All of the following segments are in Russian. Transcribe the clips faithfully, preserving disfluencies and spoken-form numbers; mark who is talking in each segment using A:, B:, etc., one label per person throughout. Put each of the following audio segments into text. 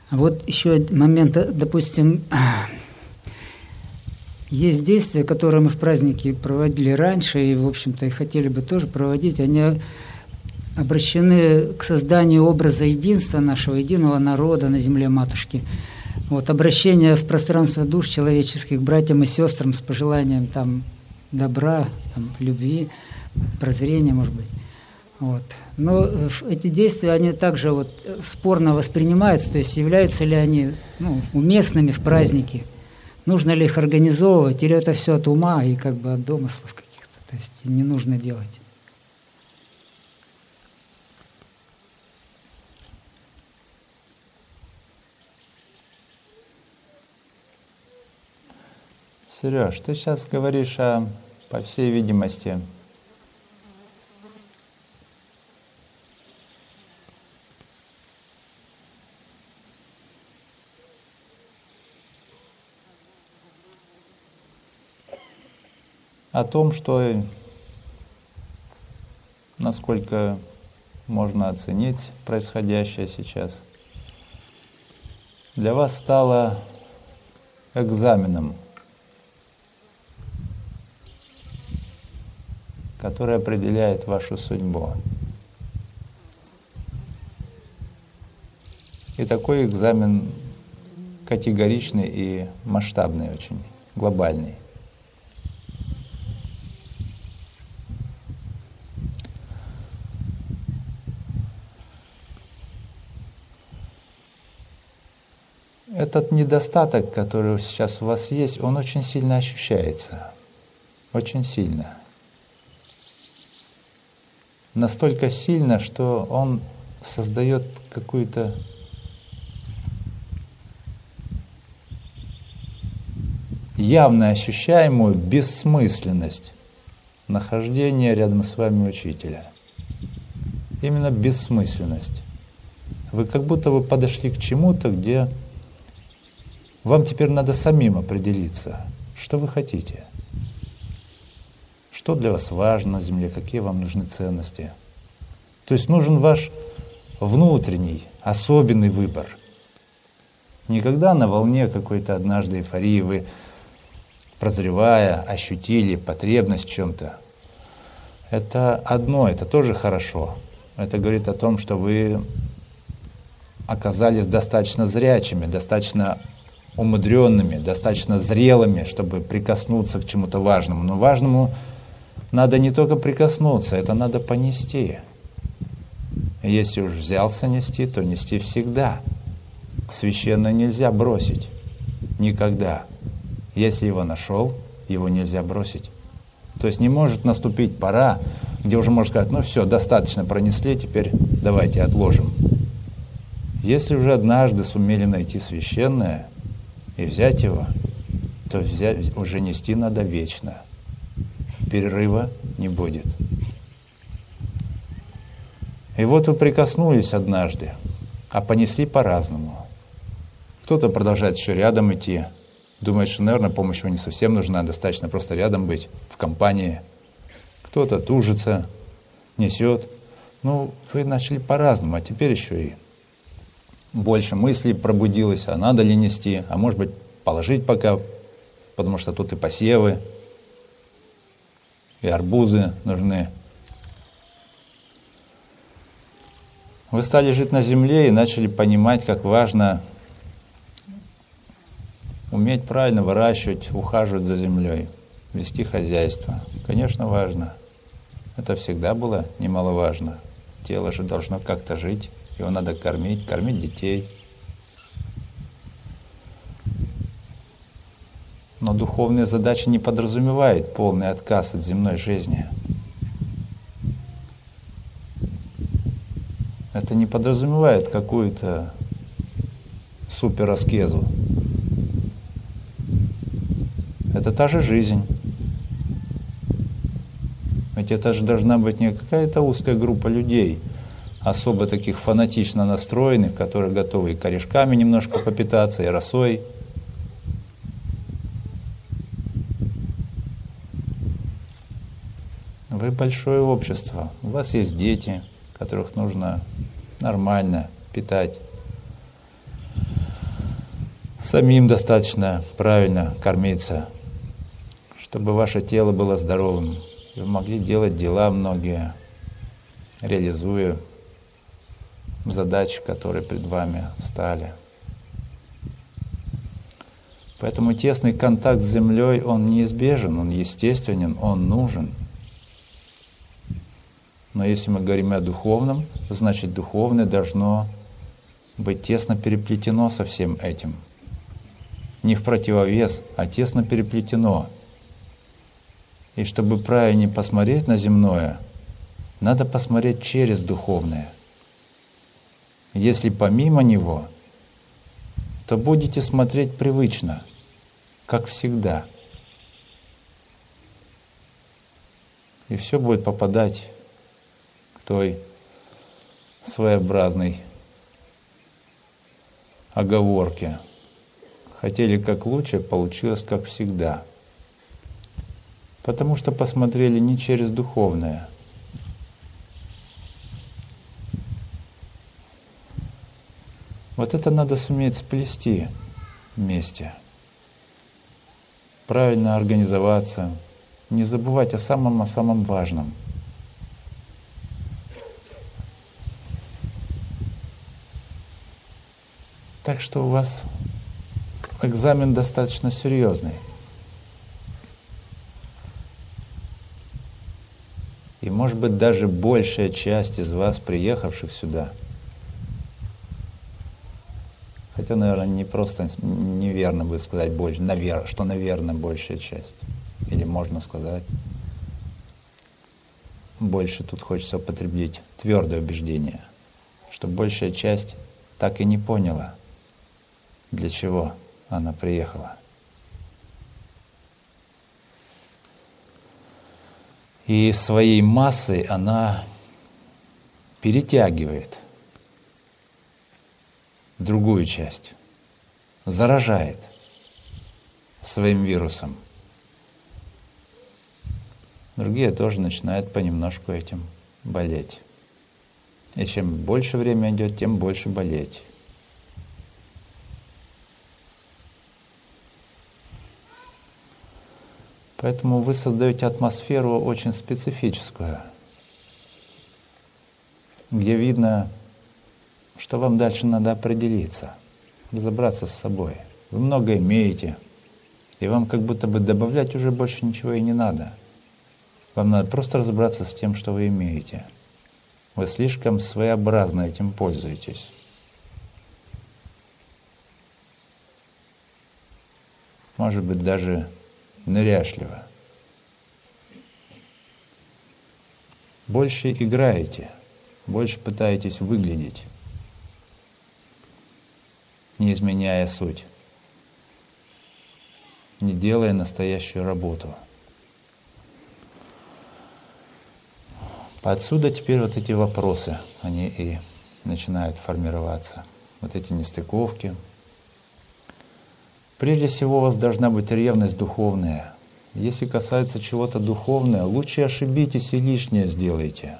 A: Вот еще момент, допустим, есть действия, которые мы в празднике проводили раньше, и, в общем-то, и хотели бы тоже проводить, они обращены к созданию образа единства нашего, единого народа на земле Матушки. Вот, обращение в пространство душ человеческих к братьям и сестрам с пожеланием там, добра, там, любви, прозрения, может быть. Вот. Но эти действия, они также вот спорно воспринимаются, то есть являются ли они ну, уместными в празднике, нужно ли их организовывать, или это все от ума и как бы от домыслов каких-то, то есть не нужно делать.
B: Сереж, ты сейчас говоришь о, по всей видимости, о том, что, насколько можно оценить происходящее сейчас, для вас стало экзаменом, который определяет вашу судьбу. И такой экзамен категоричный и масштабный очень, глобальный. Этот недостаток, который сейчас у вас есть, он очень сильно ощущается. Очень сильно. Настолько сильно, что он создает какую-то явно ощущаемую бессмысленность нахождения рядом с вами учителя. Именно бессмысленность. Вы как будто вы подошли к чему-то, где вам теперь надо самим определиться, что вы хотите. Что для вас важно на земле, какие вам нужны ценности. То есть нужен ваш внутренний, особенный выбор. Никогда на волне какой-то однажды эйфории вы, прозревая, ощутили потребность в чем-то. Это одно, это тоже хорошо. Это говорит о том, что вы оказались достаточно зрячими, достаточно умудренными, достаточно зрелыми, чтобы прикоснуться к чему-то важному. Но важному надо не только прикоснуться, это надо понести. Если уж взялся нести, то нести всегда. Священное нельзя бросить. Никогда. Если его нашел, его нельзя бросить. То есть не может наступить пора, где уже можно сказать, ну все, достаточно пронесли, теперь давайте отложим. Если уже однажды сумели найти священное и взять его, то взять, уже нести надо вечно. Перерыва не будет. И вот вы прикоснулись однажды, а понесли по-разному. Кто-то продолжает еще рядом идти, думает, что, наверное, помощь его не совсем нужна, достаточно просто рядом быть, в компании. Кто-то тужится, несет. Ну, вы начали по-разному, а теперь еще и больше мыслей пробудилось, а надо ли нести, а может быть положить пока, потому что тут и посевы, и арбузы нужны. Вы стали жить на земле и начали понимать, как важно уметь правильно выращивать, ухаживать за землей, вести хозяйство. Конечно, важно. Это всегда было немаловажно. Тело же должно как-то жить, его надо кормить, кормить детей. Но духовная задача не подразумевает полный отказ от земной жизни. Это не подразумевает какую-то супераскезу. Это та же жизнь. Ведь это же должна быть не какая-то узкая группа людей, особо таких фанатично настроенных, которые готовы и корешками немножко попитаться, и росой. Вы большое общество, у вас есть дети, которых нужно нормально питать. Самим достаточно правильно кормиться, чтобы ваше тело было здоровым, и вы могли делать дела многие, реализуя задачи, которые пред вами встали. Поэтому тесный контакт с землей, он неизбежен, он естественен, он нужен. Но если мы говорим о духовном, значит духовное должно быть тесно переплетено со всем этим. Не в противовес, а тесно переплетено. И чтобы правильно посмотреть на земное, надо посмотреть через духовное. Если помимо него, то будете смотреть привычно, как всегда. И все будет попадать к той своеобразной оговорке. Хотели как лучше, получилось как всегда. Потому что посмотрели не через духовное. Вот это надо суметь сплести вместе. Правильно организоваться, не забывать о самом, о самом важном. Так что у вас экзамен достаточно серьезный. И, может быть, даже большая часть из вас, приехавших сюда, хотя, наверное, не просто неверно будет сказать, больше, навер, что, наверное, большая часть. Или можно сказать, больше тут хочется употребить твердое убеждение, что большая часть так и не поняла, для чего она приехала. И своей массой она перетягивает другую часть, заражает своим вирусом. Другие тоже начинают понемножку этим болеть. И чем больше время идет, тем больше болеть. Поэтому вы создаете атмосферу очень специфическую, где видно, что вам дальше надо определиться, разобраться с собой. Вы много имеете, и вам как будто бы добавлять уже больше ничего и не надо. Вам надо просто разобраться с тем, что вы имеете. Вы слишком своеобразно этим пользуетесь. Может быть, даже ныряшливо. Больше играете, больше пытаетесь выглядеть, не изменяя суть, не делая настоящую работу. Отсюда теперь вот эти вопросы, они и начинают формироваться, вот эти нестыковки. Прежде всего у вас должна быть ревность духовная. Если касается чего-то духовного, лучше ошибитесь и лишнее сделайте,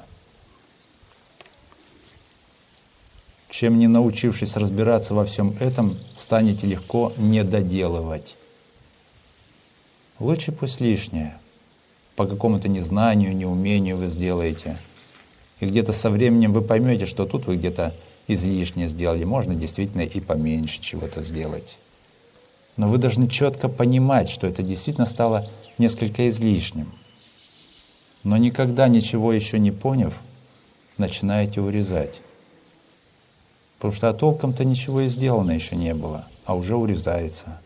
B: чем, не научившись разбираться во всем этом, станете легко недоделывать. Лучше пусть лишнее. По какому-то незнанию, неумению вы сделаете. И где-то со временем вы поймете, что тут вы где-то излишнее сделали. Можно действительно и поменьше чего-то сделать. Но вы должны четко понимать, что это действительно стало несколько излишним. Но никогда ничего еще не поняв, начинаете урезать. Потому что толком-то ничего и сделано еще не было, а уже урезается.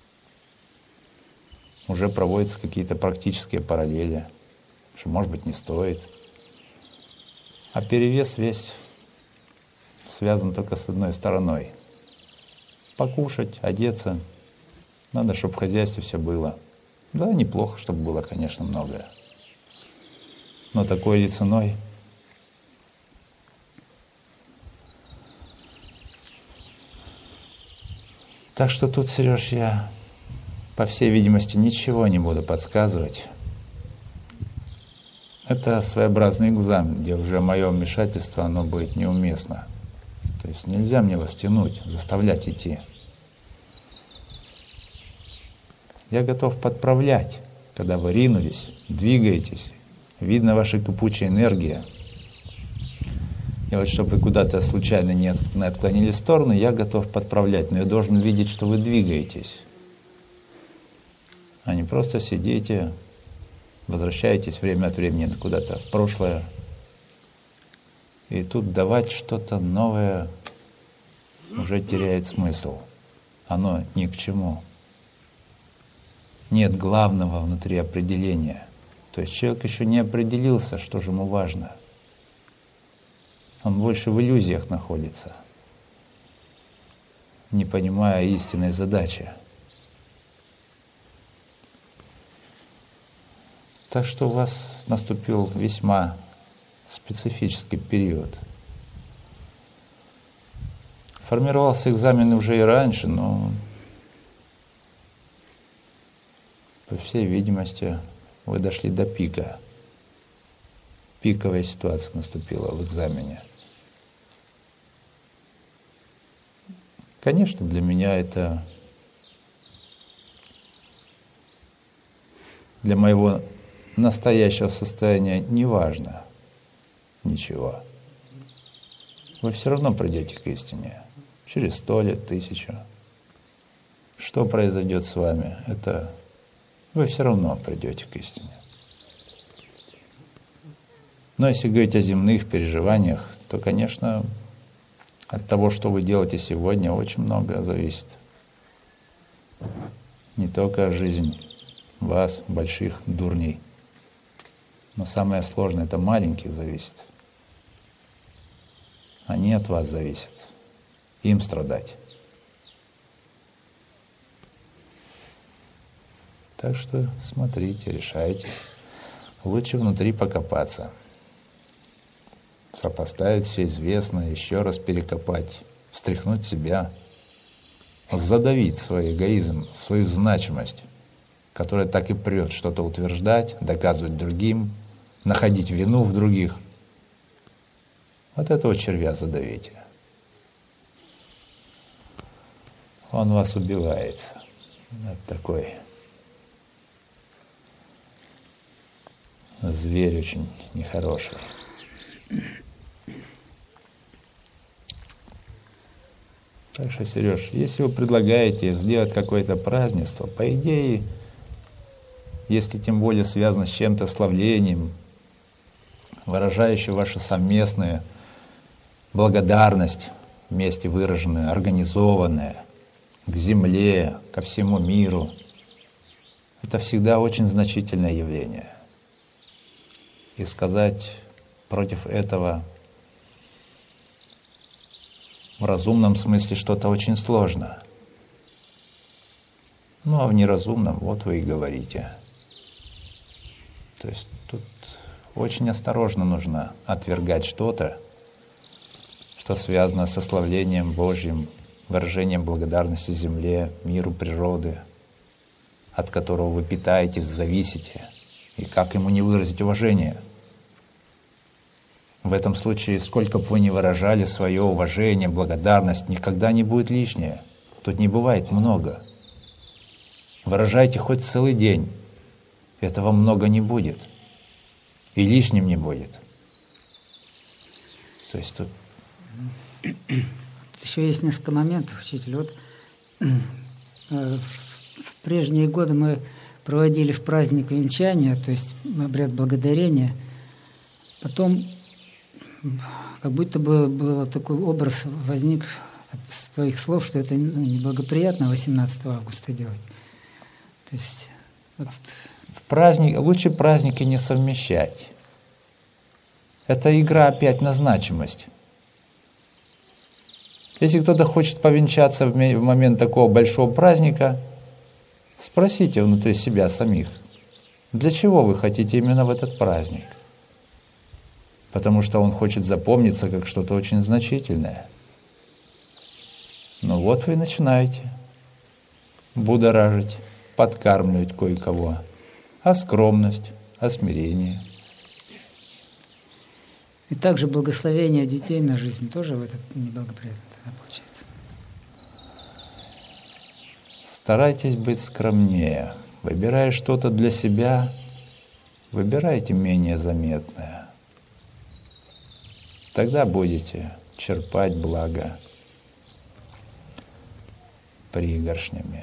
B: Уже проводятся какие-то практические параллели, что, может быть, не стоит. А перевес весь связан только с одной стороной. Покушать, одеться. Надо, чтобы в хозяйстве все было. Да, неплохо, чтобы было, конечно, многое. Но такой ли ценой? Так что тут, Сереж, я, по всей видимости, ничего не буду подсказывать. Это своеобразный экзамен, где уже мое вмешательство, оно будет неуместно. То есть нельзя мне вас тянуть, заставлять идти. Я готов подправлять, когда вы ринулись, двигаетесь, видно ваша кипучая энергия. И вот чтобы вы куда-то случайно не отклонили в сторону, я готов подправлять, но я должен видеть, что вы двигаетесь, а не просто сидите, возвращаетесь время от времени куда-то в прошлое. И тут давать что-то новое уже теряет смысл. Оно ни к чему. Нет главного внутри определения. То есть человек еще не определился, что же ему важно. Он больше в иллюзиях находится, не понимая истинной задачи. Так что у вас наступил весьма специфический период. Формировался экзамен уже и раньше, но, по всей видимости, вы дошли до пика. Пиковая ситуация наступила в экзамене. Конечно, для меня это, для моего настоящего состояния не важно ничего. Вы все равно придете к истине. Через сто лет, тысячу. Что произойдет с вами, это вы все равно придете к истине. Но если говорить о земных переживаниях, то, конечно, от того, что вы делаете сегодня, очень много зависит. Не только жизнь вас, больших дурней, но самое сложное — это маленьких зависит. Они от вас зависят. Им страдать. Так что смотрите, решайте. Лучше внутри покопаться. Сопоставить все известное, еще раз перекопать, встряхнуть себя, задавить свой эгоизм, свою значимость, которая так и прет что-то утверждать, доказывать другим, находить вину в других. Вот этого червя задавите. Он вас убивает. Это такой зверь очень нехороший. Так что, Сереж, если вы предлагаете сделать какое-то празднество, по идее, если тем более связано с чем-то славлением, выражающее вашу совместную благодарность, вместе выраженная, организованная, к земле, ко всему миру, это всегда очень значительное явление. И сказать против этого в разумном смысле что-то очень сложно. Ну а в неразумном вот вы и говорите. То есть тут очень осторожно нужно отвергать что-то, что связано со славлением Божьим, выражением благодарности земле, миру природы, от которого вы питаетесь, зависите. И как ему не выразить уважение? В этом случае, сколько бы вы ни выражали свое уважение, благодарность, никогда не будет лишнее. Тут не бывает много. Выражайте хоть целый день. Этого много не будет. И лишним не будет. То есть тут...
A: Еще есть несколько моментов, учитель. Вот в прежние годы мы проводили в праздник венчания, то есть обряд благодарения. Потом как будто бы был такой образ возник от твоих слов, что это неблагоприятно восемнадцатого августа делать. То есть вот...
B: в праздник, лучше праздники не совмещать. Это игра опять на значимость. Если кто-то хочет повенчаться в момент такого большого праздника, спросите внутри себя самих, для чего вы хотите именно в этот праздник? Потому что он хочет запомниться как что-то очень значительное. Ну вот вы и начинаете будоражить, подкармливать кое-кого. А скромность, а смирение.
A: И также благословение детей на жизнь тоже в этот неблагоприятный получается.
B: старайтесь быть скромнее. Выбирая что-то для себя, выбирайте менее заметное. Тогда будете черпать благо пригоршнями.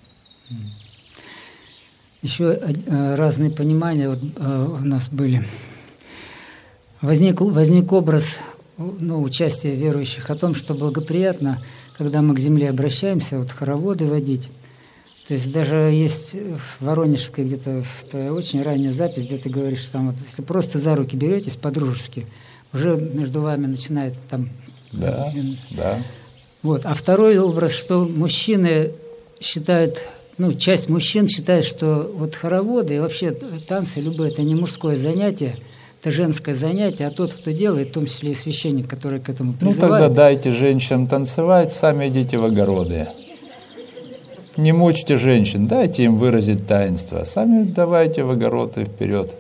A: Еще разные понимания вот, у нас были. Возник, возник образ ну, участия верующих о том, что благоприятно, когда мы к земле обращаемся, вот хороводы водить. То есть даже есть в Воронежской где-то очень ранняя запись, где ты говоришь, что там вот, если просто за руки беретесь по-дружески, уже между вами начинает там...
B: Да,
A: там,
B: да.
A: Вот. А второй образ, что мужчины считают, ну, часть мужчин считает, что вот хороводы и вообще танцы, любые, это не мужское занятие, это женское занятие, а тот, кто делает, в том числе и священник, который к этому призывает...
B: Ну, тогда дайте женщинам танцевать, сами идите в огороды. Не мучьте женщин, дайте им выразить таинство, сами давайте в огород и вперед.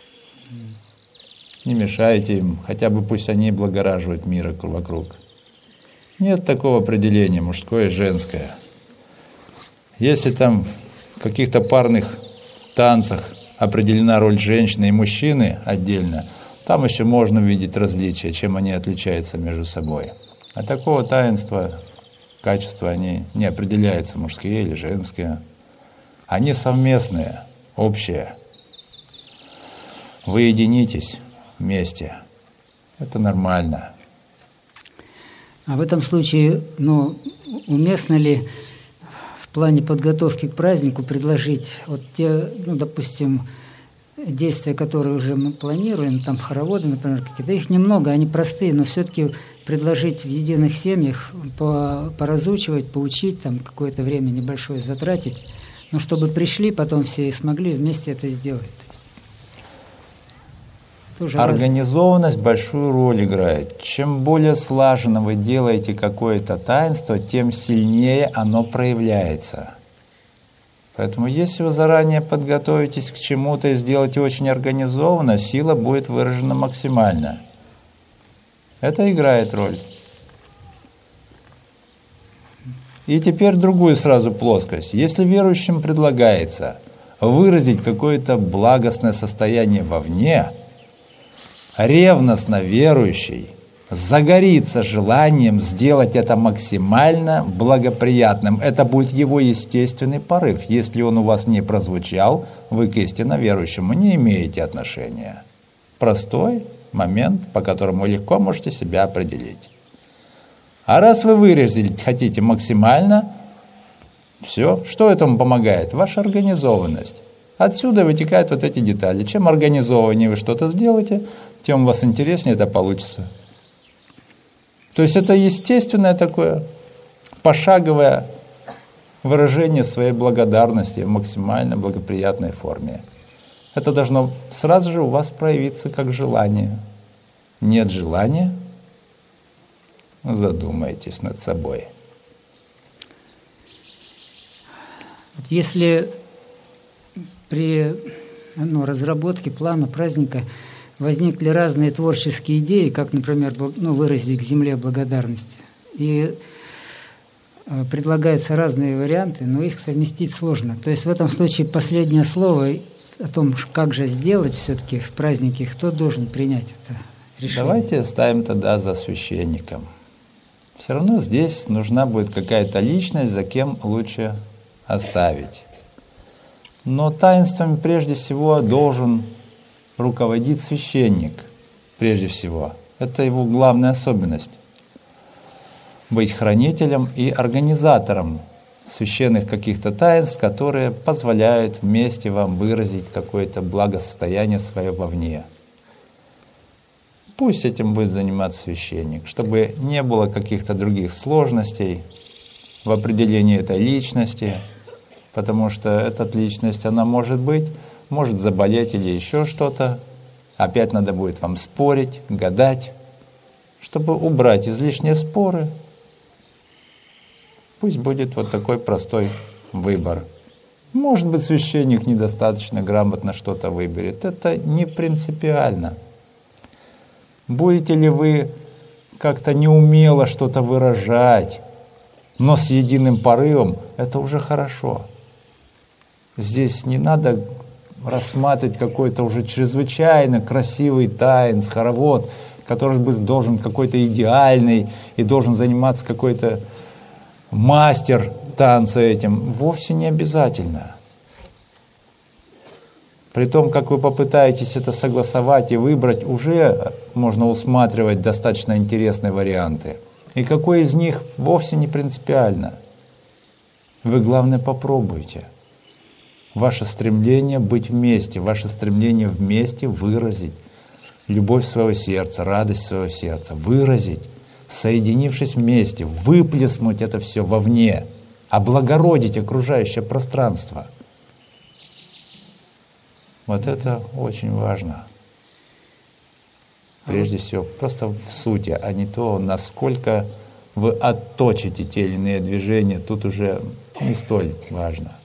B: Не мешайте им, хотя бы пусть они благораживают мир вокруг. Нет такого определения, мужское и женское. Если там в каких-то парных танцах определена роль женщины и мужчины отдельно, там еще можно видеть различия, чем они отличаются между собой. А такого таинства, качества, они не определяются, мужские или женские. Они совместные, общие. Вы единитесь вместе. Это нормально.
A: А в этом случае, ну, уместно ли в плане подготовки к празднику предложить вот те, ну, допустим, действия, которые уже мы планируем, там хороводы, например, какие-то, их немного, они простые, но все-таки предложить в единых семьях по, поразучивать, поучить, там какое-то время небольшое затратить, но чтобы пришли потом все и смогли вместе это сделать. Тоже
B: Организованность раз... большую роль играет. Чем более слаженно вы делаете какое-то таинство, тем сильнее оно проявляется. Поэтому если вы заранее подготовитесь к чему-то и сделаете очень организованно, сила будет выражена максимально. Это играет роль. И теперь другую сразу плоскость. Если верующим предлагается выразить какое-то благостное состояние вовне, ревностно верующий загорится желанием сделать это максимально благоприятным. Это будет его естественный порыв. Если он у вас не прозвучал, вы к истинно верующему не имеете отношения. Простой момент, по которому легко можете себя определить. А раз вы выразить хотите максимально, все, что этому помогает? Ваша организованность. Отсюда вытекают вот эти детали. Чем организованнее вы что-то сделаете, тем у вас интереснее это получится. То есть это естественное такое пошаговое выражение своей благодарности в максимально благоприятной форме. Это должно сразу же у вас проявиться как желание. Нет желания? Задумайтесь над собой.
A: Вот если при ну, разработке плана праздника возникли разные творческие идеи, как, например, ну, выразить к земле благодарность, и э, предлагаются разные варианты, но их совместить сложно. То есть в этом случае последнее слово о том, как же сделать все-таки в празднике, кто должен принять это решение?
B: Давайте оставим тогда за священником. Все равно здесь нужна будет какая-то личность, за кем лучше оставить. Но таинствами прежде всего должен руководить священник, прежде всего. Это его главная особенность. Быть хранителем и организатором священных каких-то таинств, которые позволяют вместе вам выразить какое-то благосостояние свое вовне. Пусть этим будет заниматься священник, чтобы не было каких-то других сложностей в определении этой личности, потому что эта личность, она может быть, может заболеть или еще что-то. Опять надо будет вам спорить, гадать, чтобы убрать излишние споры. Пусть будет вот такой простой выбор. Может быть, священник недостаточно грамотно что-то выберет. Это не принципиально. Будете ли вы как-то неумело что-то выражать, но с единым порывом, это уже хорошо. Здесь не надо рассматривать какой-то уже чрезвычайно красивый таинс, хоровод, который должен какой-то идеальный и должен заниматься какой-то мастер танца этим. Вовсе не обязательно. При том, как вы попытаетесь это согласовать и выбрать, уже можно усматривать достаточно интересные варианты. И какой из них вовсе не принципиально. Вы, главное, попробуйте. Ваше стремление быть вместе, ваше стремление вместе выразить любовь своего сердца, радость своего сердца, выразить, соединившись вместе, выплеснуть это все вовне, облагородить окружающее пространство. Вот это очень важно. Прежде всего, просто в сути, а не то, насколько вы отточите те или иные движения, тут уже не столь важно.